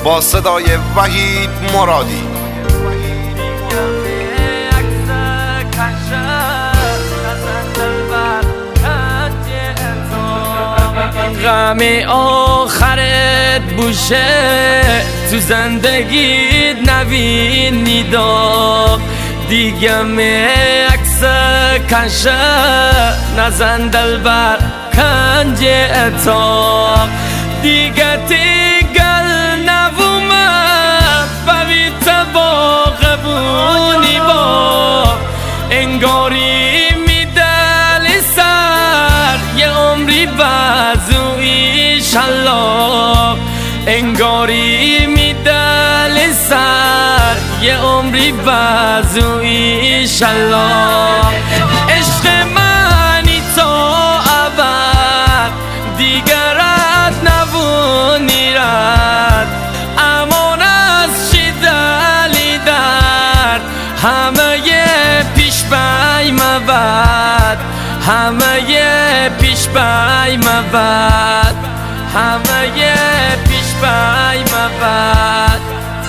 با صدای وحید مرادی. غم آخرت بوشه تو زندگیت نبینی داغ دیگه عکس کشه نزن دلبر کنج اتاق دیگه تیگل نوومد ببیت باغ بونی با انگاری میدلی سر یه عمری بازوی شلاق انگاری میدلی سر یه عمری بازوی شلاق عشق منی تا ابد دیگرت نبونی رد امان از چی دلی درد همه پیش بای مبد همه پیش بای مبد همه پیش بای مبد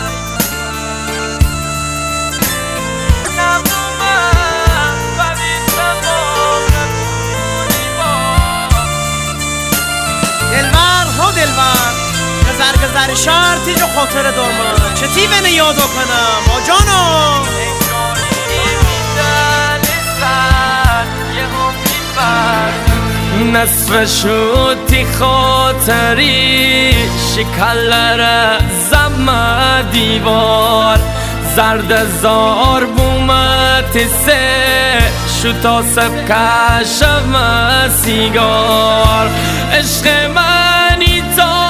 گذر شرطی جو خاطر دارم چه تیونه یادو کنم آجانو نصف شوتی خاطری شکلر زم دیوار زرد زار بومت سه شوتا سب کشم سیگار عشق منی تا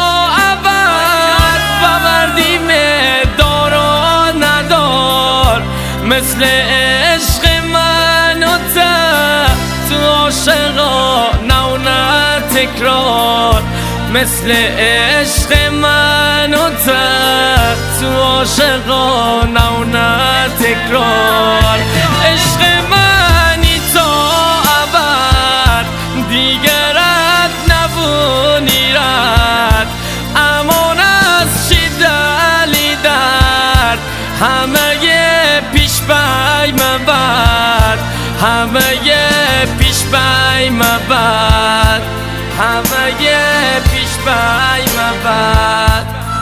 مثل عشق من و تو عاشقا نو نه تکرار مثل عشق من و تو عاشقا نو نه تکرار عشق منی تا ابد دیگرت نبونی رد امان از چی دلی درد همه پیش بای مبد همه پیش بای مبد همه پیش بای مبد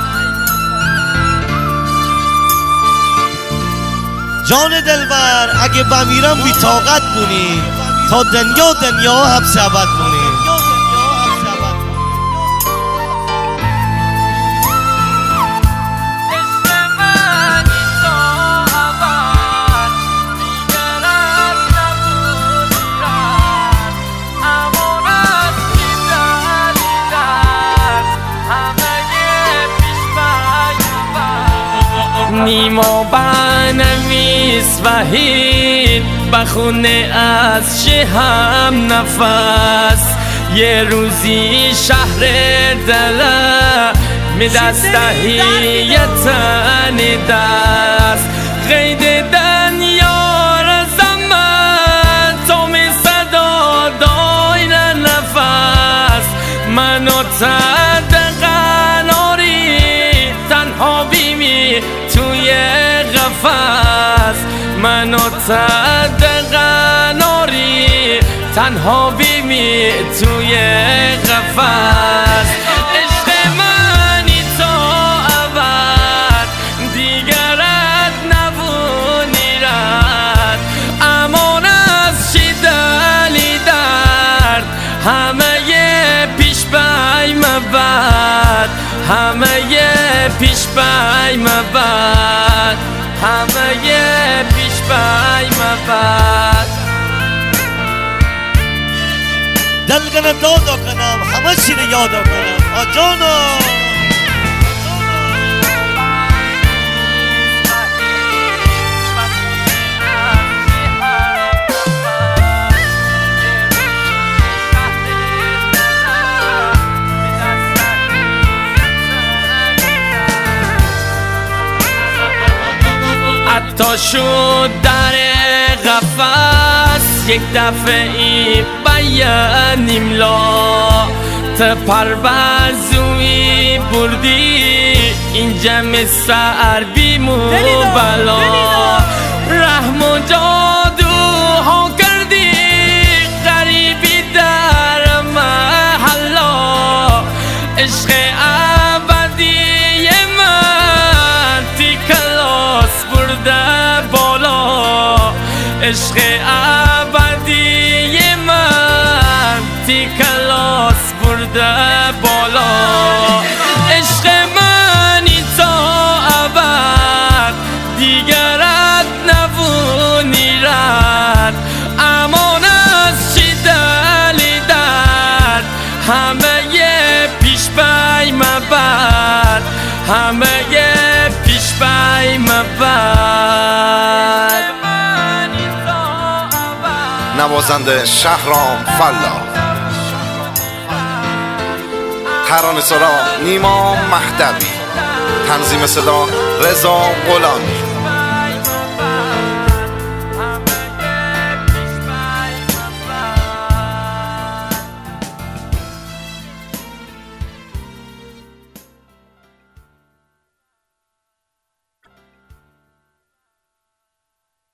جان دلبر اگه بمیرم بی طاقت بونی تا دنیا حبس ابد بونی نیما بنویس وحید بخونه از شهم نفس یه روزی شهر دل می دستهی تن دست قید دنیا رزمن تو می صدا دایر نفس منو تد قناری تنها بیمی توی قفس منو تدقناری تنها بیمی توی قفس عشق منی تا ابد دیگرت نبونی رد امان از چی دلی درد همه پیش بای مبد همه پیش بای مبد همه پیش بای مبد دلگنه دادا کنم همه چی رو یادا کنم آجانو تا شد در قفس یک دفعه ای بیانیم لا پروازوی بردی این جمع سر بیمو بلا رحم و جادوها کردی غریبی در محلا عشق ابدی من تی کلاس برده بالا عشق ابدی من تی کلاس برده بالا عشق منی تا ابد دیگرت نبونی رد امان از چی دلی درد همه پیش پی مبر همه پیش پی مبر نوازنده شهرام فلا، ترانه سرا نیما مهدوی، تنظیم صدا رضا غلامی.